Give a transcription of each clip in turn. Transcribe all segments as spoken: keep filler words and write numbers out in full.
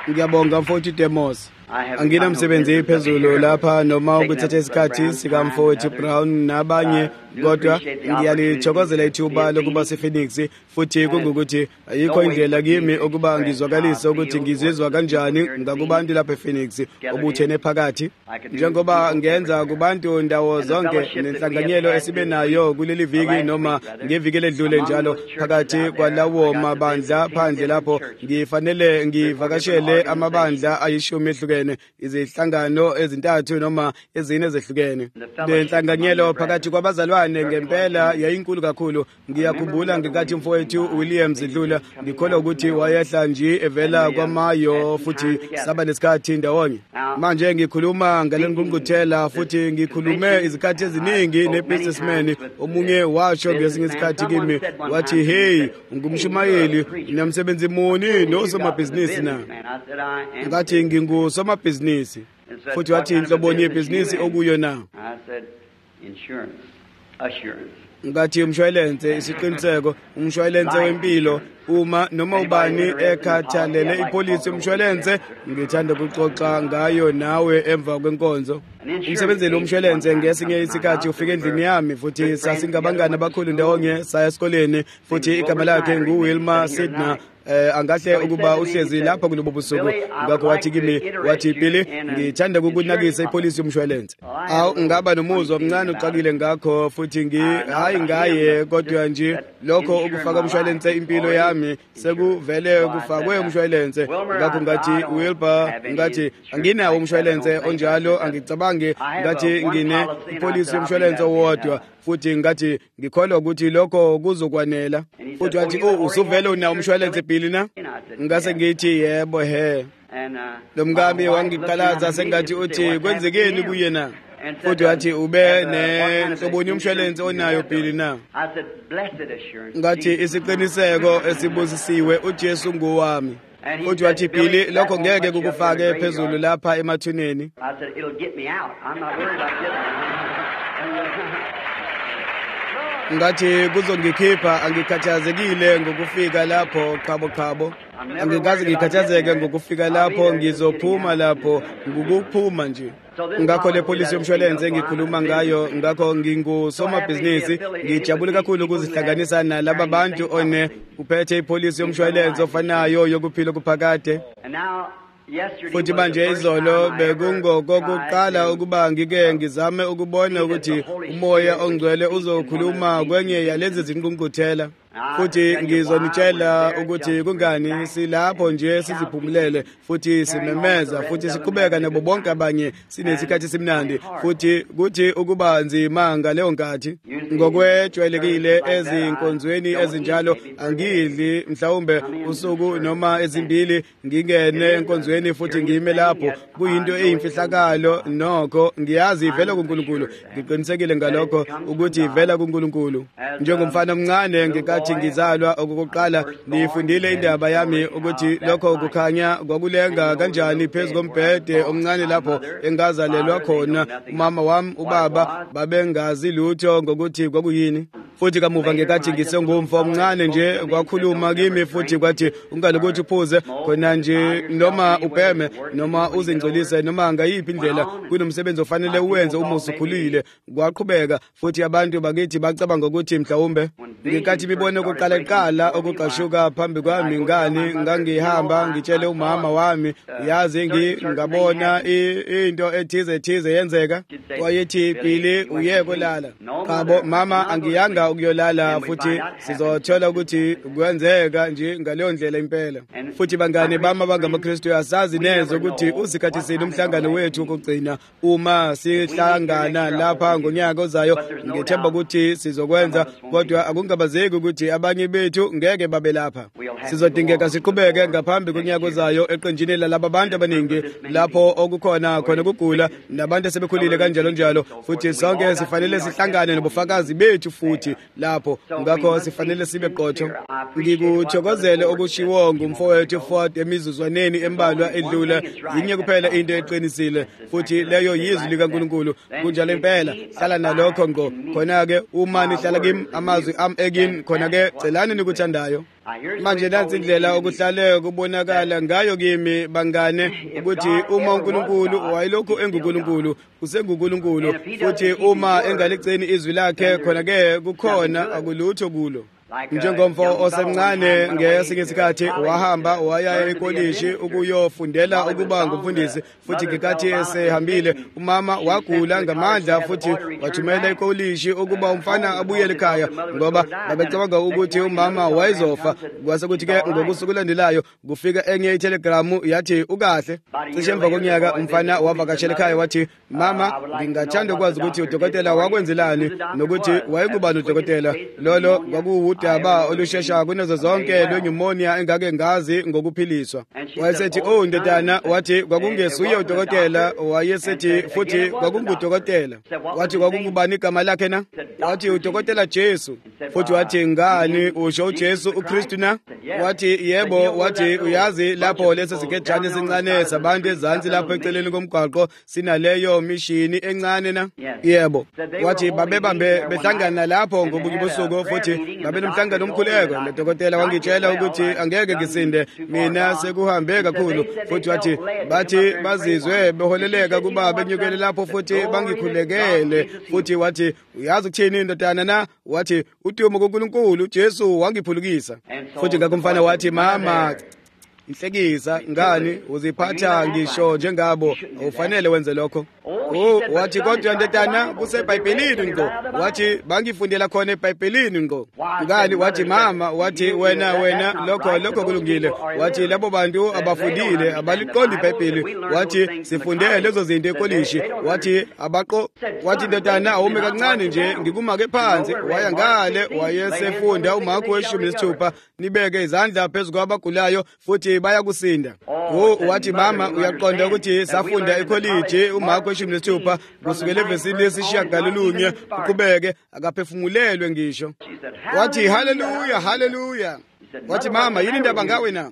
Ngiyabonga mfowethu Demos. Anginamsebenzi ephezulu lapha noma ukuthatha isikhathi sika mfowethu Brown nabanye, kodwa ngiyalithokozela ithuba lokuba sePhoenix, futhi kungukuthi ayikho indlela kimi ukuba ngizwakalise ukuthi ngizizwa kanjani ngakubantu lapha ePhoenix obuthene phakathi, njengoba ngenza kubantu ndawo zonke nenhlanganyelo esibe nayo kuleli viki noma ngeviki ledlule njalo. Phakathi kwalawo mabandla phandle lapho ngifanele ngivakashele amabandla ayishumi ehlukene, izihlangano ezintathu noma ezine ezehlukene. Lenhlanganyelo phakathi kwabazalwane ngempela yayinkulu kakhulu. Ngiyakhumbula ngekathi mfowethu Williams idlula, ngikholwa ukuthi wayehla nje evela kwamayo futhi saba nesikhathi ndawonye. Manje ngikhuluma ngalengqungquthela futhi ngikhulume izikhathi eziningi nebusinessman. Omunye washo ngesinye isikhathi kimi wathi, hey, ngumshumayeli, namsebenzi muni nosomabhizinisi na? Ngathi ngingusomabhizinisi. Futhi wathi inhloboni yebhizinisi okuyo na? Ngathi umshwalense, isiqiniseko, umshwalense wempilo. Uma noma ubani ekhathalele ipolisi umshwalense, ngithanda ukuxoxa ngayo nawe emva kwenkonzo. Umsebenzeli womshwalense ngesinye isikhathi ufike endlini yami, futhi sasingabangani abakhulu ndawonye, saya esikoleni, futhi igama lakhe nguWilma Sidner. Eh angahle ukuba uhlezi lapha kulobo busuku. Ngakho wathi kimi, wathi Billy, ngithanda ukunakisa ipolisi yomshwalense. Awu ngaba nomuzwa omncane uxakile ngakho, futhi ngi hayi ngaye, kodwa nje lokho ukufaka umshwalense impilo yami sekuvele kufakwe umshwalense. Ngakho ngathi Wilbur, ngathi anginawo umshwalense onjalo, angicabangi ngathi ngine ipolisi yomshwalense wodwa, futhi ngathi ngikholwa ukuthi lokho kuzokwanela. Futhi wathi, oh, usuvele una umshwalense Billy na? Ngase ngithi yebo he. Lo mngami wangiqalaza sengathi uthi kwenzekeni kuye na? Futhi wathi ube nenhloboni yomshwalense onayo Billy na? Ngathi isiqiniseko esibusisiwe, uJesu ngowami. Futhi wathi Billy, lokho ngeke kukufake phezulu lapha emathuneni. Ngathi kuzongikhipha, angikhathazekile ngokufika lapho khabo khabo. Angikaze ngikhathazeke ngokufika lapho, ngizophuma lapho ngukuphuma nje. Ngakho le policy yomshwalense ngikhuluma ngayo, ngakho ngingusomabhizinisi, ngijabule kakhulu ukuzihlanganisa nalabo bantu one uphethe ipolicy yomshwalense ofanayo yokuphila kuphakade. Futhi manje izolo bekungokokuqala ukuba ngike ngizame ukubona ukuthi umoya ongcwele uzokhuluma kwenye yalezi zinqungquthela. Futhi ngizonitshela ukuthi kungani silapho nje siziphumulele, futhi simemeza, futhi siqhubeka nabo bonke abanye sinesikhathi simnandi, futhi kuthi ukuba nzima ngaleyo nkathi. Ngokwejwayelekile ezinkonzweni ezinjalo angidli mhlawumbe usuku noma ezimbili ngingene enkonzweni futhi ngime lapho. Kuyinto eyimfihlakalo nokho, ngiyazi ivela kuNkulunkulu, ngiqinisekile ngalokho ukuthi ivela kuNkulunkulu. Njengomfana omncane ngikathi ngizalwa okokuqala, ngifundile indaba yami ukuthi lokho kukhanya kwakulenga kanjani phezu kombhede omncane lapho engazalelwa khona. Umama wami, ubaba babengazi lutho ngokuthi kwakuyini. Futhi kamuva ngekathi ngisengumfo omncane nje, kwakhuluma kimi futhi kwathi ungalokuthi uphuze khona nje noma ubheme noma uzingcolise noma ngayiphi indlela, kunomsebenzi ofanele uwenze uma usukhulile. Kwaqhubeka futhi abantu bakithi bacabanga ukuthi mhlawumbe ngekathi bibone ukuqala iqala okuqashuka phambi kwami ngani ngangihamba ngitshele umama wami, yazi ngingabona into ethize ethize yenzeka. Wayethi Billy, uyeke lala. Qabo mama, angiyanga ukuyolala, futhi sizothola ukuthi kwenzeka nje ngaleyo ndlela impela. Futhi bangane bami abangamaKristu, asazi neze ukuthi usikhathi sini umhlangano wethu ukugcina. Uma sihlangana lapha ngonyaka ozayo, ngithemba ukuthi sizokwenza, kodwa akungabazeki ukuthi abanye bethu ngeke babe lapha. Sizodingeka siqhubeke ngaphambi konyaka ozayo eqenjini lalabo bantu abaningi lapho okukhona khona kugula nabantu asebekhulile kanjalo njalo, futhi sonke sifanele sihlangane nobufakazi bethu futhi lapho. Ngakho sifanele sibe qotho. Ngikuthokozele okushiwo ngumfowethu Ford emizuzwaneni embalwa edlula, yinye kuphela into eqinisile, futhi leyo yizwi likaNkulunkulu. Kunjalo impela, hlala nalokho ngo. Khona ke uma nihlala kimi amazwi ami ekini, khona ke celani nikuthandayo. manje nansi indlela okuhlaleka kubonakala ngayo kimi bangane ukuthi uma uNkulunkulu wayilokhu enguNkulunkulu usenguNkulunkulu futhi uma engalicini izwi lakhe khona ke kukhona akulutho kulo. Njengomfo osemncane ngesinye isikhathi wahamba waya ekolishi ukuyofundela ukuba ngumfundisi futhi ngekathi esehambile umama wagula ngamandla futhi wathumela ekolishi ukuba umfana abuyele ekhaya ngoba babecabanga ukuthi umama wayezofa. Kwase kuthi ke ngokusuku olandelayo kufika enye itelegramu yathi ukahle. Cishe emva konyaka umfana wavakashela ekhaya wathi mama ngingathanda ukwazi ukuthi udokotela wakwenzelani nokuthi wayekuba nodokotela lolo kwakuwu daba olushesha kunazo zonke lwenyumonia engake ngazi ngokuphiliswa. Wayesethi oh ndodana wathi kwakungesuye udokotela wayesethi futhi kwakungudokotela wathi kwakungubani igama lakhe na wathi udokotela Jesu futhi wathi ngani usho uJesu uKristu na wathi yebo wathi uyazi lapho leso sikejane esincane sabantu ezansi lapho eceleni komgwaqo sinaleyo mishini encane na yebo wathi babebambe behlangana lapho ngobusuku futhi babe nomhlangano omkhuleko. Le dokotela wangitshela ukuthi angeke ngisinde mina sekuhambe kakhulu futhi wathi bathi bazizwe beholeleka kuba benyukele lapho futhi bangikhulekele futhi wathi uyazi ukuthini indodana na wathi udumo kuNkulunkulu uJesu wangiphulukisa futhi ngakumfana wathi mama inhlekisa ngani uziphatha ngisho njengabo ufanele wenze lokho. Oh wathi kodwa ndodana kuseBhayibhelini ngo wathi bangifundela khona eBhayibhelini ngo ngani wathi mama wathi wena wena lokho lokho kulungile wathi labo bantu abafundile abaliqondi iBhayibheli wathi sifundele lezo zinto ekolishi wathi abaqo wathi ndodana awume kancane nje ngikumake phansi waya ngale wayesefunda uMarku weshumi nesithupha nibeke izandla phezulu kwabagulayo futhi bayakusinda. Oh wathi mama uyaqonda ukuthi safunda ekolishi uMarku weshumi nesithupha kusukela evesini lesishiyagalolunye uqhubeke akaphefumulelwe ngisho. Wathi haleluya haleluya. Wathi mama yini indaba ngawe na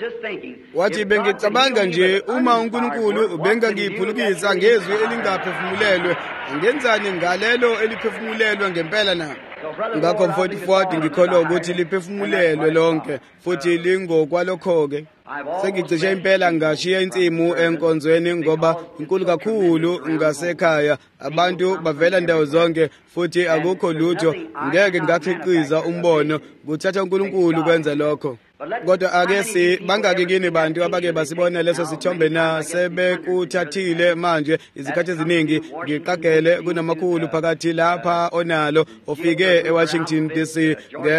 wathi bengicabanga nje uma uNkulunkulu bengangiphulukisa ngezwi elingaphefumulelwe ngenzani ngalelo eliphefumulelwe ngempela na ngakho mforty-four ngikholwa ukuthi liphefumulelwe lonke futhi lingokwalokho-ke sengicishe impela ngashiya insimu enkonzweni ngoba inkulu kakhulu ngasekhaya abantu bavela ndawo zonke futhi akukho lutho ngeke ngakhiqiza umbono kuthatha uNkulunkulu kwenza lokho. Kodwa ake si bangaki kini bantu abake basibona leso sithombe na sebekuthathile manje izikhathi eziningi ngiqagele kunamakhulu phakathi lapha onalo ofike eWashington D C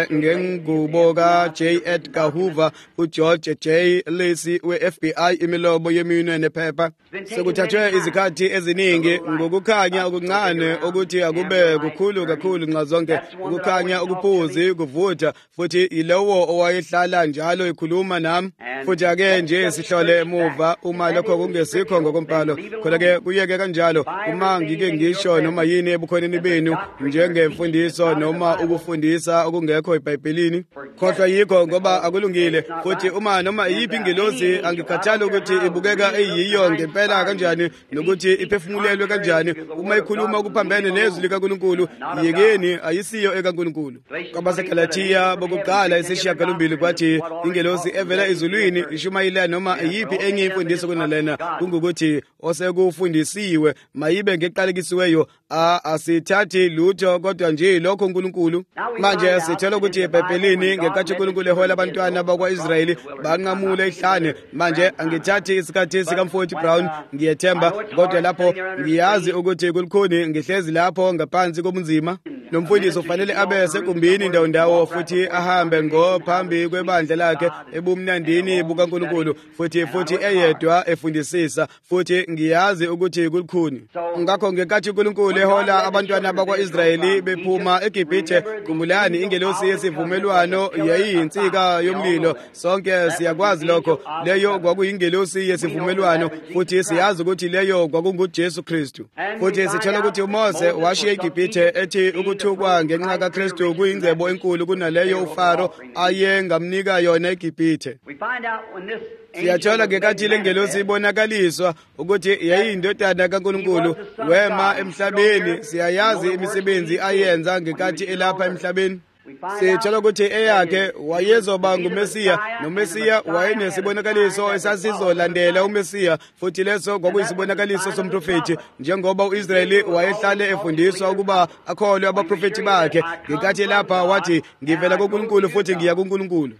ngengubo ka J Edgar Hoover uGeorge J Lacy we-F B I imilobo yeminwe nephepha. Sekuthathwe izikhathi eziningi ngokukhanya okuncane ukuthi akube kukhulu kakhulu nxa zonke ukukhanya ukuphuzi kuvutha futhi yilowo owayehlala njalo ikhuluma nami futhi ake nje sihlole emuva uma lokho kungesikho ngokompalo khona ke kuyeke kanjalo uma ngike ngisho noma yini ebukhoneni benu njengemfundiso noma ukufundisa okungekho eBhayibhelini kodwa yikho ngoba akulungile futhi uma noma iyiphi ingelosi angikhathali ukuthi ibukeka eyiyo ngempela kanjani nokuthi iphefumulelwe kanjani uma ikhuluma ukuphambene nezwi likaNkulunkulu yekeni ayisiyo ekaNkulunkulu. KwabaseGalatiya bokuqala isishiyagalombili kwathi ingelosi evela ezulwini ishumayela noma iyiphi enye imfundiso kunalena kungukuthi osekufundisiwe mayibe ngeqalekisiweyo asithathi lutho kodwa nje lokho uNkulunkulu. Manje sithola ukuthi eBhayibhelini ngenkathi uNkulunkulu ehola abantwana bakwaIsrayeli banqamule ihlane. Manje angithathi isikhathi sikaMfowethu Brown ngiyethemba kodwa lapho ngiyazi ukuthi kulikhuni ngihlezi lapho ngaphansi kobunzima nomfundisi ufanele abe sekumbini ndawo ndawo futhi ahambe ngophambi kwebandla lakhe ebumnandini bukaNkulunkulu futhi futhi eyedwa efundisisa futhi ngiyazi ukuthi kulikhuni. Ngakho ngenkathi uNkulunkulu ehola abantwana bakwaIsrayeli bephuma eGibhithe kumulani ingelosi yesivumelwano yayiyinsika yomlilo sonke siyakwazi lokho leyo kwakuyingelosi yesivumelwano futhi siyazi ukuthi leyo kwakunguJesu Kristu futhi sithola ukuthi uMose washiya eGibhithe ethi ukuthukwa ngenxa kaKristu kuyingcebo enkulu kunaleyo uFaro ayengamnika yona eGibhithe. Siyathola ngekathi lengelosi ibonakaliswa ukuthi yayiyindodana kaNkulunkulu wema emhlabeni siyayazi imisebenzi ayenza ngekathi elapha emhlabeni. sitshela ukuthi eyakhe wayezoba ngumesiya, nomesiya wayenesibonakaliso esasizolandela umesiya, futhi leso kwakuyisibonakaliso somprofethi, njengoba u-Israyeli wayehlale efundiswa ukuba akholwe abaprofethi bakhe. Ngenkathi lapha wathi, ngivela kuNkulunkulu futhi ngiya kuNkulunkulu.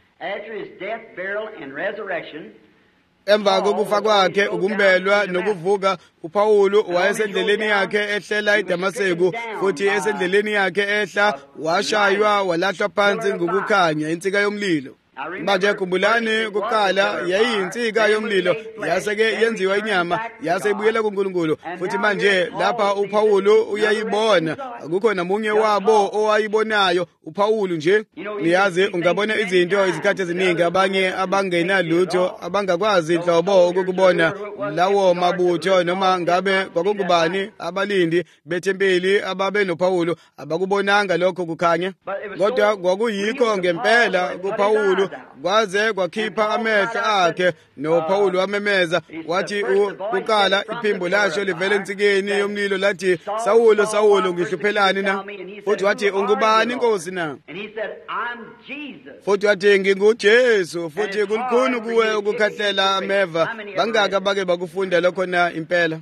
Emva kokufa kwakhe, ukumbelwa nokuvuka, uPawulu wayesendleleni yakhe ehlela eDamaseko, futhi esendleleni yakhe ehla washaywa walahlwa phansi ngokukhanya insika yomlilo. Manje khumbulani, kuqala yayiyinsika yomlilo, yaseke yenziwa inyama, yase ibuyela kuNkulunkulu. Futhi manje lapha uPawulu uyayibona, akukho namunye wabo owayibonayo, uPawulu nje. Niyazi, ungabona izinto izikhathi eziningi, abanye abangenalutho abangakwazi inhlobo ukukubona lawo mabutho, noma ngabe kwakungubani abalindi bethempeli ababe noPawulu abakubonanga lokho kukhanya. Kodwa kwakuyikho ngempela kuPawulu, kwaze kwakhipha amehlo akhe, noPawulu wamemeza wathi, kuqala iphimbo lasho livele ensikeni yomlilo lathi, Sawulo, Sawulo, ngihluphelani na? Futhi wathi, ungubani Nkosi na? Futhi wathi, nginguJesu. Futhi kulukhuni kuwe ukukhahlela ameva. Bangaka bake bakufunda lokho na impela?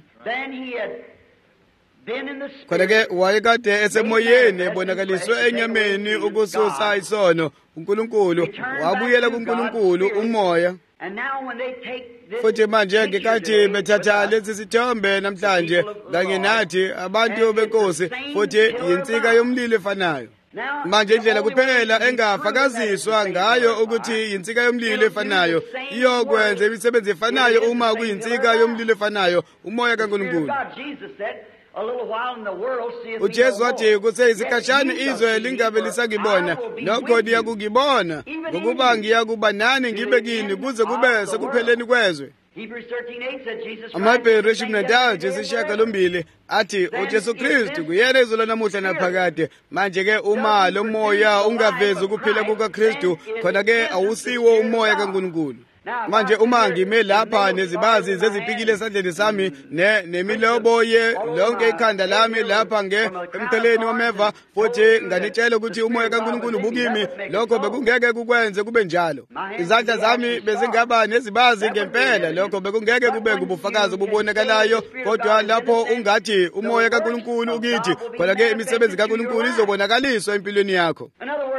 Khona-ke wayekade esemoyeni, ebonakaliswe enyameni ukususa isono. uNkulunkulu wabuyela kuNkulunkulu umoya. Futhi manje ngekathi bethatha lesi sithombe namhlanje kanye nathi abantu benkosi, futhi yinsika yomlilo efanayo. Manje indlela kuphela engafakaziswa ngayo ukuthi yinsika yomlilo efanayo iyokwenza imisebenzi efanayo uma kuyinsika yomlilo efanayo, umoya kaNkulunkulu. uJesu wathi, kuseyisikhashana izwe lingabe lisangibona, nokho niyakungibona, ngokuba ngiyakuba nani ngibe kini kuze kube sekupheleni kwezwe. AmaHebheru ishumi nantathu isishiyagalombili athi, uJesu Kristu kuyena izolo namuhla naphakade. Manje-ke uma lo moya ungavezi ukuphila kukaKristu, khona-ke awusiwo umoya kaNkulunkulu. Manje uma ngime lapha nezibazi zezipikile esandleni sami nemilobo ye lonke ikhanda lami lapha nge emtheleni wameva, futhi nganitshela ukuthi umoya kaNkulunkulu bukimi, lokho bekungeke kukwenze kube njalo. Izandla zami bezingaba nezibazi ngempela, lokho bekungeke kube ngubufakazi obubonakalayo. Kodwa lapho ungathi umoya kaNkulunkulu ukithi, khona-ke imisebenzi kaNkulunkulu izobonakaliswa empilweni yakho.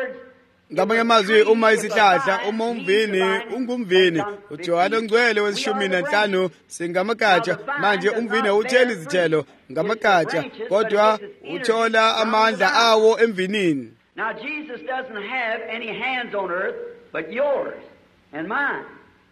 Ngamanye amazwi, uma isihlahla, uma umvini ungumvini, uJohane Ongcwele wesishumi nanhlanu singamagatsha. Manje umvini awutheli izithelo ngamagatsha, kodwa uthola amandla awo emvinini. Now Jesus doesn't have any hands on earth but yours and mine.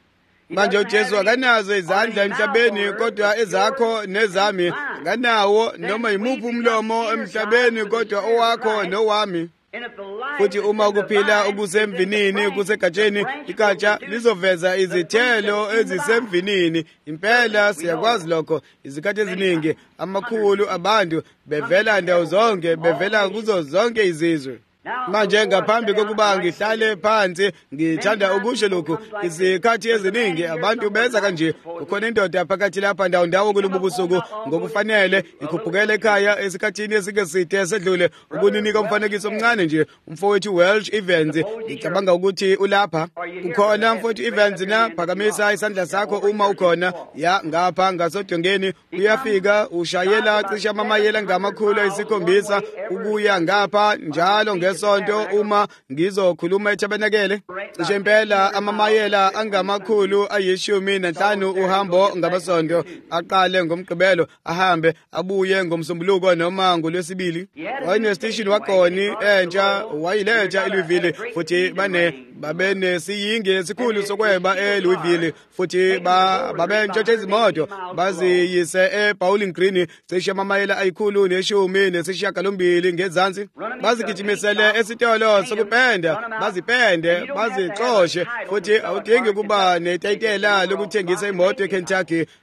Manje uJesu akanazo izandla emhlabeni, kodwa ezakho nezami. Akanawo noma yimuphi umlomo emhlabeni, kodwa owakho nowami. Futhi uma kuphila okusemvinini kusegatsheni, igatsha lizoveza izithelo ezisemvinini. Impela siyakwazi lokho. Izikhathi eziningi amakhulu abantu bevela ndawo zonke, bevela kuzo zonke izizwe. Manje ngaphambi kokuba ngihlale phansi, ngithanda ukusho lokhu, izikhathi eziningi abantu benza kanje. Kukhona indoda phakathi lapha ndawo ndawo kulobu busuku, ngokufanele ikhuphukele ekhaya esikhathini esike side esedlule, ukuninika umfanekiso omncane nje. Umfowethu Welsh Evans, ngicabanga ukuthi ulapha. Ukhona mfowethu Evans na? Phakamisa isandla sakho uma ukhona. Ya ngapha ngasodongeni uyafika, ushayela cisha amamayela ngamakhulu ayisikhombisa ukuya ngapha njalo ngesonto uma ngizokhuluma eTabenakele. Cishe impela amamayela angamakhulu ayishumi nanhlanu uhambo ngamasonto, aqale ngomgqibelo ahambe abuye ngomsombuluko noma ngolwesibili. Wayenestation wagoni entsha wayiletha eLouisville, futhi bane babene siyinge esikhulu sokweba eLouisville, futhi babentshontshe izimoto baziyise eBowling Green cishe amamayela ayikhulu neshumi nesishiyagalombili ngezansi. Bazigijimisele esitolo sokupenda, bazipende, bazixoshe, futhi awudingi kuba netayitela lokuthengisa imoto eKentucky.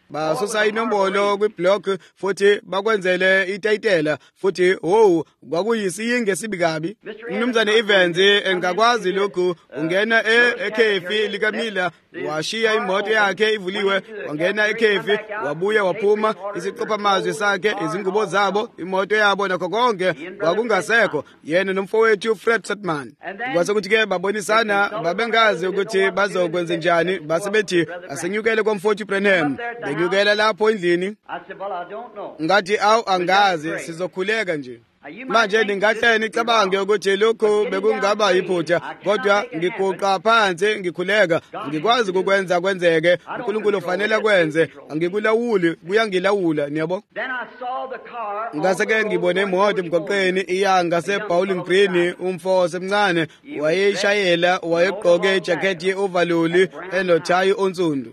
basusa inombolo kwiblog futhi bakwenzele itayitela futhi oh kwakuyisiyinge esibi kabi. Mnumzane Evans engakwazi lokhu, ungena ekhefi likaMila washiya imoto yakhe ivuliwe, wangena ekhefi wabuya waphuma, isiqophamazwi sakhe, izingubo zabo, imoto yabo nakho konke kwakungasekho, yena nomfowethu Fred Sutman. Kwase kuthi ke babonisana, babengazi ukuthi bazokwenza njani, base bethi asenyukele komfowethu Branham. Benyukela lapho endlini, ngathi awu angazi sizokhuleka nje. Manje ningahle nicabange ukuthi lokho bekungaba yiphutha, kodwa ngiguqa phansi ngikhuleka, ngikwazi ukwenza kwenzeke, uNkulunkulu ufanele kwenze, angikulawuli kuyangilawula, niyabo. Ngase ke ngibone imoto emgwaqeni iya ngase Bowling Green, umfo osemncane wayeshayela, wayegqoke ijacket ye-overall enothayi onsundu.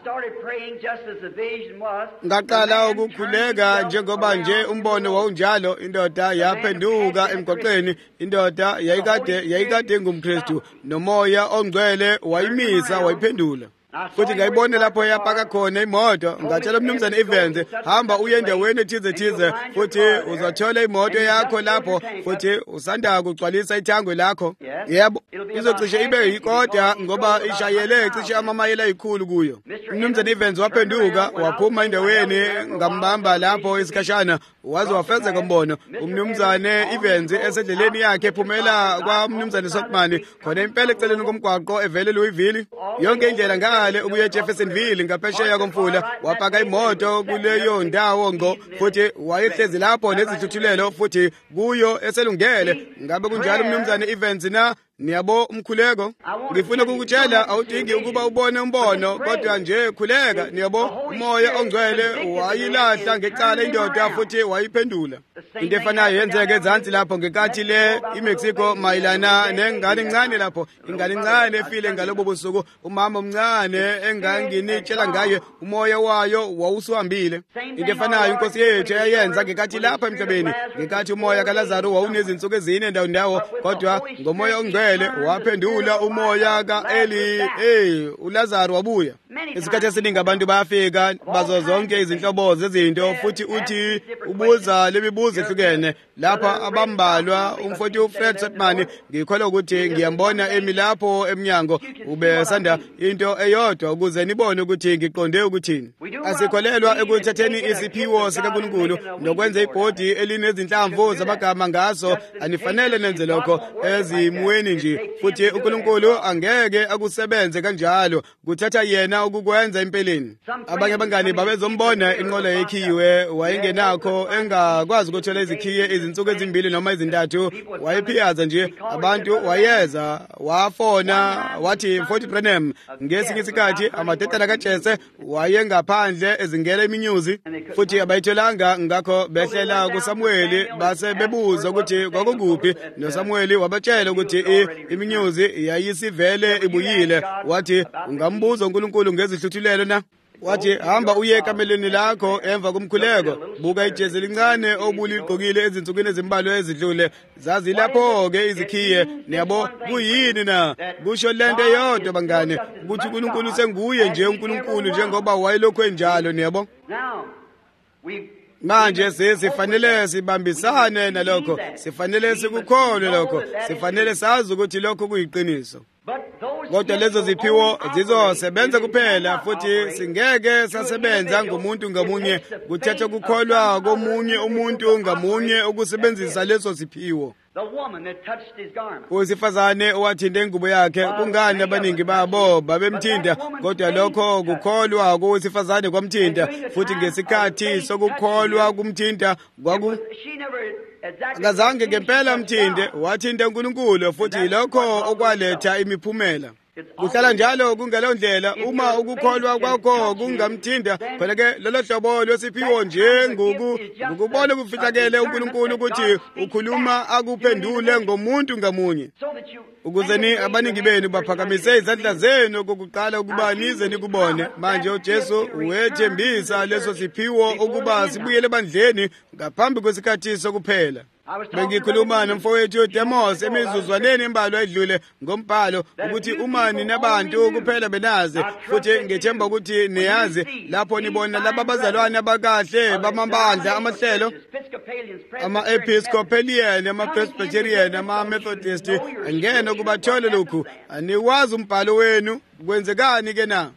Ngaqala ukukhuleka njengoba nje umbono wawunjalo. Indoda yaphenduka emgwaqeni, indoda yayikade yayikade ngumKristu, nomoya ongcwele wayimisa wayiphendula. Futhi ngayibona lapho yapaka khona imoto, ngatshela uMnumzane Evans, hamba uye endaweni ethize thize futhi uzothola imoto yakho lapho, futhi usanda kugcwalisa ithangwe lakho. Yebo, izocishe ibe yikota ngoba ishayele cishe amamayela ayikhulu kuyo. uMnumzane Evans waphenduka waphuma endaweni, ngambamba lapho isikhashana waze wafezeka umbono. uMnumzane Evans esendleleni yakhe ephumela kwa uMnumzane Sotman khona impela eceleni komgwaqo evele Louisville, yonke indlela ngale ukuya Jeffersonville ngaphesheya komfula, wapaka imoto kuleyo ndawo ngo, futhi wayehlezi lapho nezithuthulelo futhi kuyo eselungele. Ngabe kunjalo uMnumzane Evans na? Niyabo umkhuleko, ngifuna ukukutshela awudingi ukuba ubone umbono, kodwa nje khuleka. Niyabo umoya ongcwele wayilahla ngecala indoda futhi wayiphendula. Into efanayo yenzeke ezansi lapho ngekathi le iMexico mayilana nengane encane lapho, ingane encane efile ngalobo busuku, umama omncane enganginitshela ngaye, umoya wayo wawusuhambile. Into efanayo inkosi yethu yayenza ngekathi lapha emhlabeni, ngekathi umoya kaLazaro wawunezinsuku ezine ndawo ndawo, kodwa ngomoya ongcwele waphendula umoya ka-Eli, hey uLazaro wabuya. Isikhathi esiningi abantu bayafika bazo zonke izinhlobo zezinto, futhi uthi ubuza lemibuzo ehlukene. Lapha abambalwa umfowethu uFred Sutman ngikholwa ukuthi ngiyambona emi lapho eminyango, ube sanda into eyodwa ukuze nibone ukuthi ngiqonde ukuthini. Asikholelwa ekuthatheni isiphiwo sikaNkulunkulu nokwenza ibhodi elinezinhlamvu zamagama ngaso, anifanele nenze lokho ezimweni nje, futhi uNkulunkulu angeke akusebenze kanjalo, kuthatha yena ukukwenza empeleni. Abanye abangani babezombona inqola yekhiwe, wayengenakho engakwazi ukuthola izikhiye izinsuku ezimbili noma ezintathu, wayephiyaza nje abantu, wayeza wafona wathi mfowethu Branham. Ngesinye isikhathi amadodana kaJese wayengaphandle ezingela iminyuzi, futhi abayitholanga, ngakho behlela kuSamueli base bebuza ukuthi kwakukuphi, noSamueli wabatshela ukuthi iminyuzi yayisivele ibuyile. Wathi ungambuza uNkulunkulu ngezihluthulelo na? Wathi hamba uye ekameleni lakho emva komkhuleko, buka ijezi lincane obuligqokile ezinsukwini ezimbalwa ezidlule, zazi lapho ke izikhiye. Niyabo kuyini na? Kusho lento eyodwa bangane, ukuthi uNkulunkulu senguye nje uNkulunkulu njengoba wayelokho enjalo. Niyabo manje sifanele sibambisane nalokho, sifanele sikukholwe lokho, sifanele sazi ukuthi lokho kuyiqiniso. Kodwa lezo ziphiwo zizosebenza kuphela, futhi singeke sasebenza ngomuntu ngamunye, kuthetha ukukholwa komunye umuntu ngamunye ukusebenzisa leso siphiwo. Owesifazane owathinta ingubo yakhe, kungani abaningi babo babemthinta, kodwa lokho kukholwa kowesifazane kwamthinta, futhi ngesikhathi sokukholwa kumthinta kwaku akazange ngempela mthinde, wathinta uNkulunkulu, futhi lokho okwaletha imiphumela. Kuhlala njalo kungelo ndlela, uma ukukholwa kwakho kungamthinda, khona ke lolo hlobo lwesiphiwo nje ngoku ngokubona kufihlakele uNkulunkulu ukuthi ukhuluma akuphendule ngomuntu ngamunye, ukuze ni abaningi benu baphakamise izandla zenu kokuqala ukuba nize nikubone. Manje uJesu wethembisa leso siphiwo ukuba sibuyele ebandleni ngaphambi kwesikhathi sokuphela. bengikhuluma nomfowethu Demos emizuzwaneni imbalwa edlule ngombhalo ukuthi uma ninabantu kuphela benazi futhi ngethemba ukuthi niyazi lapho nibona laba bazalwane abakahle bamabandla amahlelo ama-Episcopalian ama-Presbyterian ama-Methodist angene kubathole lokhu aniwazi umbhalo wenu kwenzekani ke na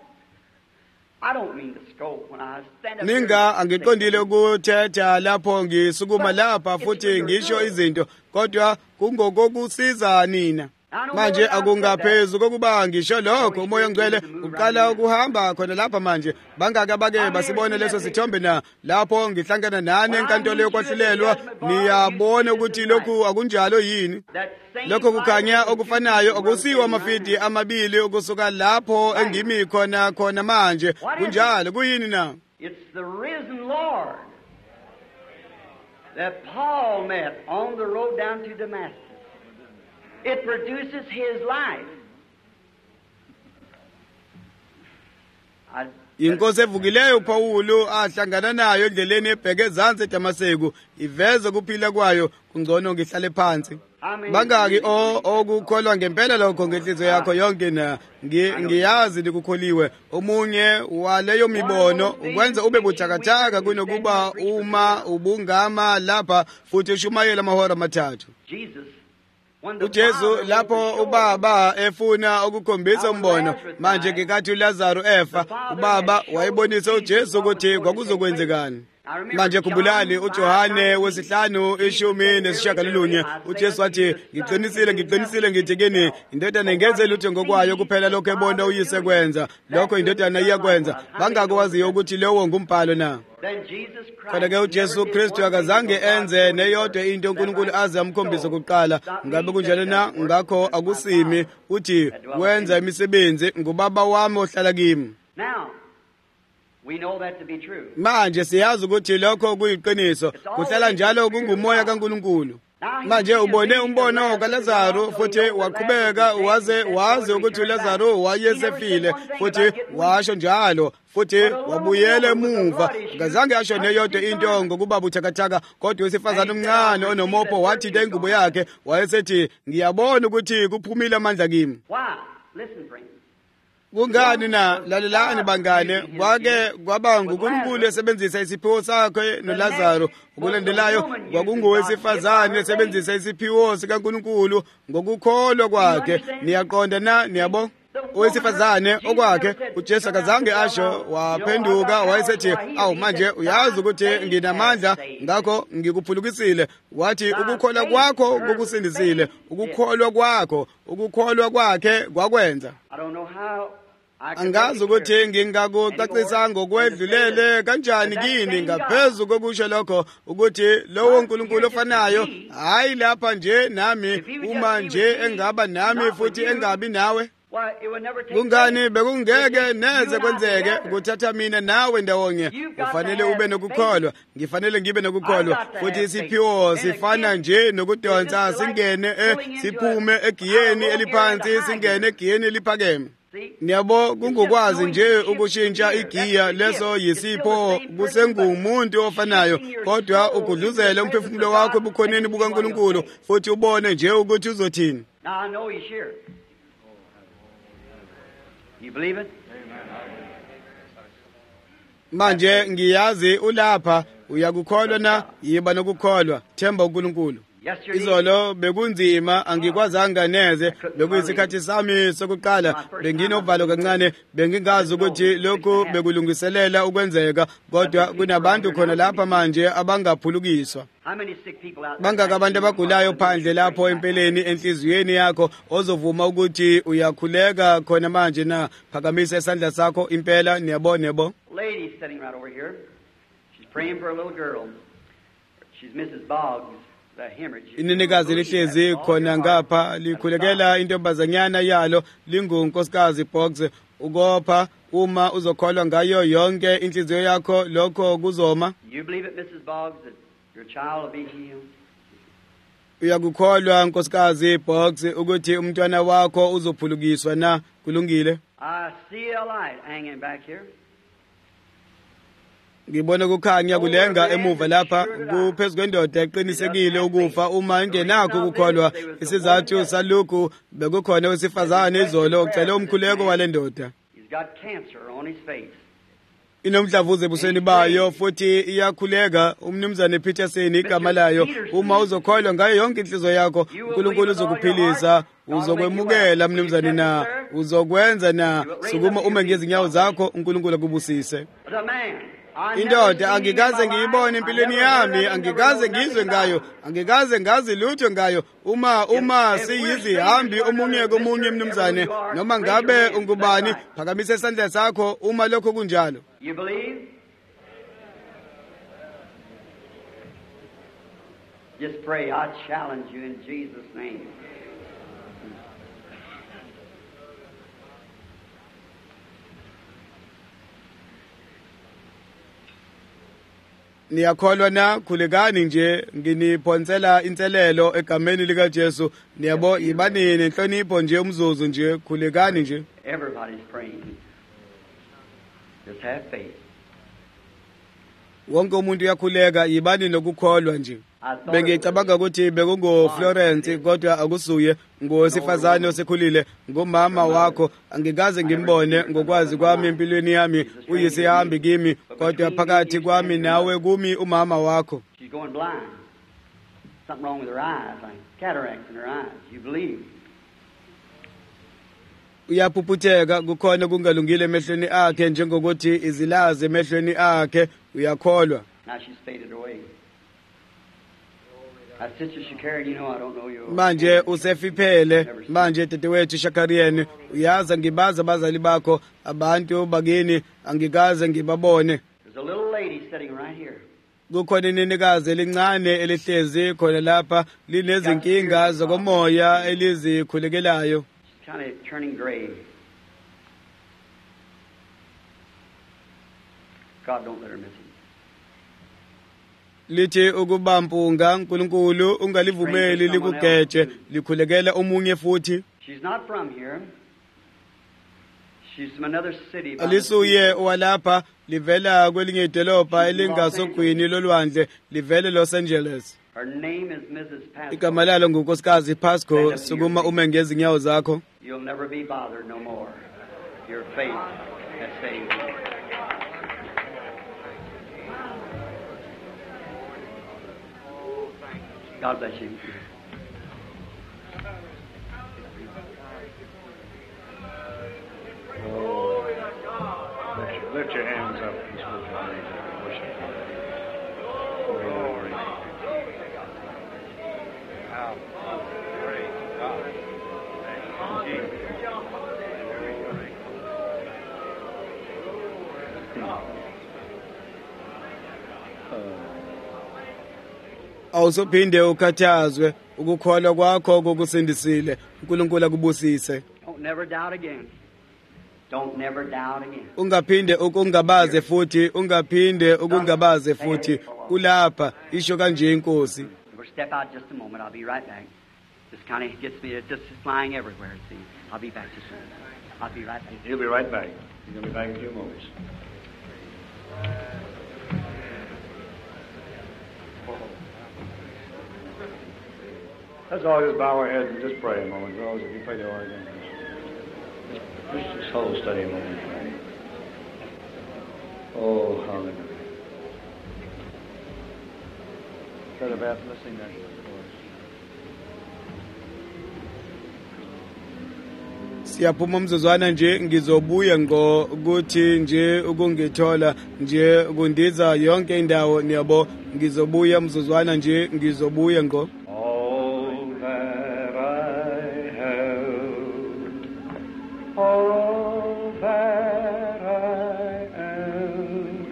ninga angiqondile ukuthetha lapho ngisukuma lapha futhi ngisho izinto kodwa kungokokusiza nina manje akungaphezu kokuba ngisho lokho umoya ngcwele uqala ukuhamba khona lapha manje bangaka bake basibone leso sithombe na lapho ngihlangana nani enkantolo yokwahlulelwa niyabona ukuthi lokhu akunjalo yini lokho kukhanya okufanayo akusiwo amafidi amabili ukusuka lapho engimi khona khona manje kunjalo kuyini na It's the risen Lord that Paul met on the road down to Damascus. It produces his life. I, inkosi evukileyo uPawulu ahlangana nayo endleleni ebheke ezansi eDamaseko iveze kuphila kwayo kungcono ngihlale phansi bangaki okukholwa ngempela lokho ngenhliziyo yakho yonke na ngiyazi likukholiwe omunye waleyo mibono ukwenza ube buthakathaka kunokuba uma ubungama lapha futhi ushumayela amahora amathathu Jesus uJesu lapho ubaba efuna ukukhombisa umbono manje ngekathi uLazaro efa ubaba wayibonisa uJesu ukuthi kwakuzokwenzekani manje kubulali uJohane wesihlanu ishumi nesishagalolunye uJesu wathi ngiqinisile ngiqinisile ngithi kini indodana ingenze lutho ngokwayo kuphela lokho ebona uyise kwenza lokho indodana iyakwenza bangako waziyo ukuthi lowo ngumbhalo na kodwa ke uJesu Kristu akazange enze neyodwa into uNkulunkulu aze amkhombise kuqala ngabe kunjalo na ngakho akusimi uthi wenza imisebenzi ngubaba wami ohlala kimi We know that to be true. manje siyazi ukuthi lokho kuyiqiniso kuhlala njalo kungumoya kaNkulunkulu manje ubone umbono kaLazaro futhi waqhubeka waze wazi ukuthi uLazaro wayesefile futhi washo njalo futhi wabuyela emuva ngazange asho neyodwa into ngokuba buthakathaka kodwa wesifazana omncane onomopo wathi ingubo yakhe wayesethi ngiyabona ukuthi kuphumile amandla kimi Why? Listen, friends. kungani na lalelani bangane kwake kwaba nguNkulunkulu esebenzisa isiphiwo sakhe noLazaro ukulandelayo kwakungowesifazane esebenzisa isiphiwo sikaNkulunkulu ngokukholwa kwakhe niyaqonda na niyabo owesifazane okwakhe uJesu akazange asho waphenduka wayesethi awu manje uyazi ukuthi nginamandla ngakho ngikuphulukisile wathi ukukholwa kwakho kukusindisile ukukholwa kwakho ukukholwa kwakhe kwakwenza I don't know how I can angazi ukuthi ngingakucacisa ngokwedlulele kanjani kini ngaphezu kokusho lokho ukuthi lowo nkulunkulu ofanayo hayi lapha nje nami uma nje engaba nami futhi engabi nawe Why, it would never take kungani place. bekungeke neze You and I kwenzeke together. ukuthatha mina nawe ndawonye ufanele ube nokukholwa ngifanele ngibe nokukholwa futhi isiphiwo sifana nje nokudonsa singene eh, siphume egiyeni eliphansi singene egiyeni eliphakeme See? niyabo kungokwazi nje ukushintsha igiya leso yisipho kusengumuntu ofanayo kodwa ukudluzela umphefumulo wakho ebukhoneni bukaNkulunkulu futhi ubone nje ukuthi uzothini Now I know he's here. You believe it? manje ngiyazi ulapha uyakukholwa na yiba nokukholwa themba uNkulunkulu Yesterday, izolo bekunzima angikwazanga neze bekuyisikhathi sami sokuqala benginovalo kancane bengingazi ukuthi lokhu bekulungiselela ukwenzeka kodwa kunabantu khona lapha manje abangaphulukiswa how many sick people out there? bangaka abantu abagulayo phandle lapho empeleni enhliziyweni yakho ozovuma ukuthi uyakhuleka khona manje na phakamisa isandla sakho impela niyabona yebo Lady sitting right over here. She's praying for a little girl. She's Missus Boggs, the hemorrhage. inenekazi lihlezi khona ngapha likhulekela intombazanyana yalo lingunkosikazi Box ukopha uma uzokholwa ngayo yonke inhliziyo yakho lokho kuzoma You believe it, Missus Boggs, that your child will be healed? uyakukholwa nkosikazi Box ukuthi umntwana wakho uzophulukiswa na kulungile I see a light hanging back here. ngibona kukhanya kulenga emuva lapha kuphezu kwendoda eqinisekile ukufa uma ingenakho ukukholwa. Isizathu salokhu bekukhona owesifazane izolo ocela umkhuleko wale ndoda. He's got cancer on his face. Inomdlavuza ebusweni bayo futhi iyakhuleka. Umnumzane Peterson igama layo. Uma uzokholwa ngayo yonke inhliziyo yakho uNkulunkulu uzokuphilisa. Uzokwemukela mnumzane na uzokwenza na sukuma uma ngezinyawo zakho uNkulunkulu akubusise. The man. Indoda angikaze ngiyibone empilweni yami, angikaze ngizwe ngayo, angikaze ngazi lutho ngayo. Uma uma siyizihambi omunye komunye mnumzane noma ngabe ungubani, phakamisa isandla sakho uma lokho kunjalo. You believe? Just pray. I challenge you in Jesus' name. Niyakholwa na khulekani nje nginiphonsela inselelo egameni lika Jesu. Niyabo yibanini inhlonipho nje umzuzu nje khulekani nje. Everybody's praying. Just have faith. Wonke umuntu uyakhuleka yibani nokukholwa nje. Bengicabanga ukuthi bekungo Florence kodwa akusuye ngowesifazane osekhulile ngomama wakho. Angikaze ngimbone ngokwazi kwami empilweni yami uyisihambi kimi kodwa phakathi kwami nawe kumi umama wakho. She's going blind. Something wrong with her eyes, like cataracts in her eyes. You believe? Uyaphuphuteka kukhona kungalungile emehlweni akhe njengokuthi izilazi emehlweni akhe uyakholwa. Now she's faded away. Sister Shakarian, you know I don't know you. Manje usefiphele manje dadewethu Shakarian uyaza ngibaza abazali bakho abantu bakini angikaze ngibabone. There's a little lady sitting right here. Kukhona inenekazi elincane elihlezi khona lapha linezinkinga zokomoya elizikhulekelayo. She's kind of turning gray. God don't let her miss it. Lithi ukubampunga uNkulunkulu ungalivumeli likugeje likhulekela omunye futhi. She's not from here. She's from another city. Alisuye walapha livela kwelinye idolobha elingasogwini lolwandle livele Los Angeles. Her name is Missus Pasco. Igama lalo ngunkosikazi Pasco. Sukuma ume ngezinyawo zakho. You'll never be bothered no more. Your faith has saved you. God bless you. Oh, lift, lift your hands up. Lift your hands up. Worship. Glory. Wow. Praise God. Thank you, Jesus. Awusophinde ukhathazwe ukukholwa kwakho kokusindisile uNkulunkulu akubusise. Don't never doubt again. Don't never doubt again. Ungaphinde ukungabaze futhi ungaphinde ukungabaze futhi kulapha isho kanje inkosi. We'll step out just a moment. I'll be right back. This kind of gets me. It's just flying everywhere. See, I'll be back just soon. I'll be right back. He'll be right back. He's going to be back in a few moments. Let's all just bow our heads and just pray a moment. Girls, if you play the organ. Just, just hold steady a moment. Oh, hallelujah. Brother Beth, let's sing that chorus. Siyaphuma umzuzwana nje ngizobuya ngokuthi nje ukungithola nje kundiza yonke indawo niyabo ngizobuya umzuzwana nje ngizobuya ngo. All that I am.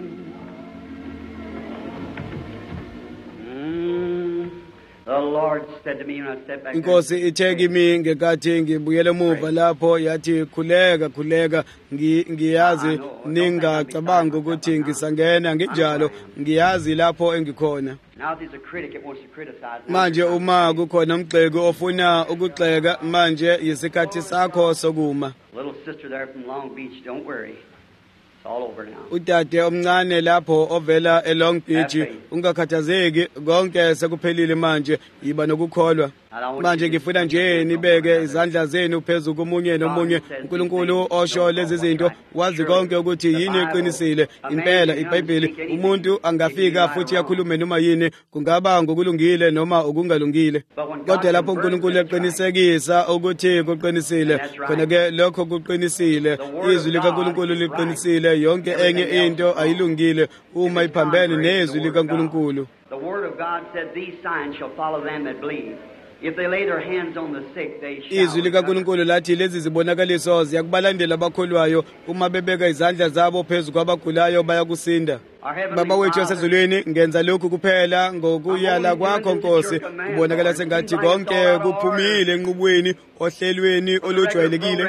Mm. The Lord said to me when I stepped back. Inkosi ithe kimi ngekathi ngibuyele emuva lapho yathi khuleka khuleka ngiyazi ningacabanga ukuthi ngisangena nginjalo ngiyazi lapho engikhona. Now there's a critic that wants to criticize. Manje uma kukhona umgxeki ofuna ukugxeka manje yisikhathi sakho sokuma. Little sister there from Long Beach, don't worry. It's all over now. udade omncane lapho ovela eLong Beach, Have faith. ungakhathazeki, konke sekuphelile manje, yiba nokukholwa. Manje ngifuna nje nibeke izandla zenu phezulu komunye nomunye. uNkulunkulu osho lezi zinto wazi konke ukuthi yini eqinisile. Impela iBhayibheli, umuntu angafika futhi akhulume noma yini, kungaba ngokulungile noma okungalungile. Kodwa lapho uNkulunkulu eqinisekisa ukuthi kuqinisile, khona ke lokho kuqinisile. Izwi likaNkulunkulu liqinisile, yonke enye into ayilungile uma iphambene nezwi likaNkulunkulu. The word of God said, "These signs shall follow them that believe. If they lay their hands on the sick, they shall." Izwi likaNkulunkulu lathi lezi zibonakaliso ziyakubalandela abakholwayo, uma bebeka izandla zabo phezu kwabagulayo bayakusinda. Baba wethu wasezulwini, ngenza lokhu kuphela ngokuyala kwakho Nkosi. Kubonakala sengathi konke kuphumile enqubweni ohlelweni olujwayelekile.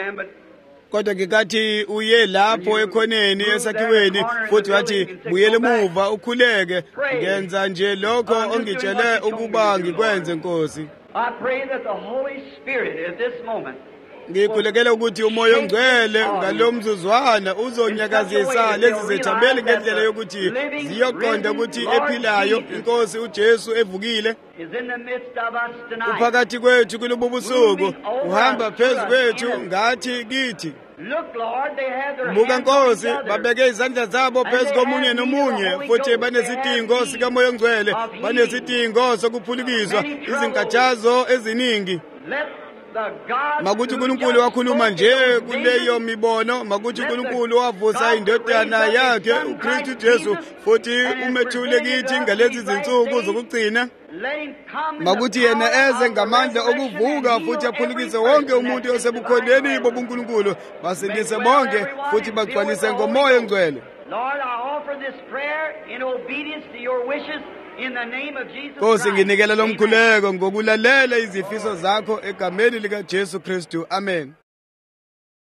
Kodwa ngikathi uye lapho ekhoneni esakhiweni futhi wathi buyele emuva ukhuleke, ngenza nje lokho ongitshele ukuba ngikwenze Nkosi. I pray that the Holy Spirit at this moment Ngikhulekela ukuthi umoya ongcwele ngalomzuzwana uzonyakazisa lezi zethambeli ngendlela yokuthi ziyoqonda ukuthi ephilayo iNkosi uJesu evukile is in the midst of us tonight. uphakathi kwethu kulobu busuku, uhamba phezu kwethu ngathi kithi. Look, Lord, they have their Buka hands on Nkosi, each other. babeke izandla zabo phezu komunye nomunye, futhi banesidingo sikamoya ongcwele, banesidingo sokuphulikizwa, izinkathazo eziningi. Let the God Makuthi who uNkulunkulu just wakhuluma spoke nje in kuleyo vision, mibono, makuthi uNkulunkulu wavusa indodana yakhe uKristu Jesu, futhi umethule kithi ngalezi zinsuku zokugcina. let him come in Makuthi the yena power eze of ngamandla resurrection okuvuka and futhi heal aphulukise every wonke person umuntu that is osebukhoneni alive. bobuNkulunkulu, basindise bonke futhi bagcwalise ngomoya ongcwele. Lord, I offer this prayer in obedience to your wishes in the name of Jesus Nkosi, Christ. nginikela lo Amen. mkhuleko ngokulalela izifiso zakho egameni likaJesu Kristu. Amen.